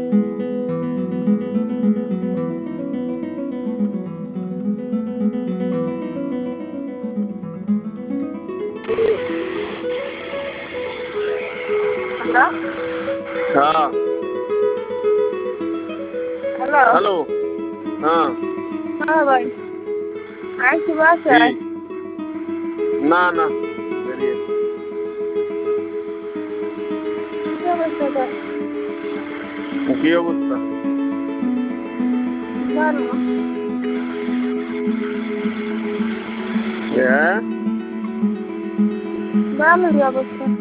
Hello. হ্যাঁ hello. Hello. হ্যাঁ হ্যাঁ ভাই, আইছি কি? বাসায়। না না, বেরিয়েছি। কি অবস্থা তোর? কি অবস্থা? ভালো। হ্যাঁ ভালোই অবস্থা।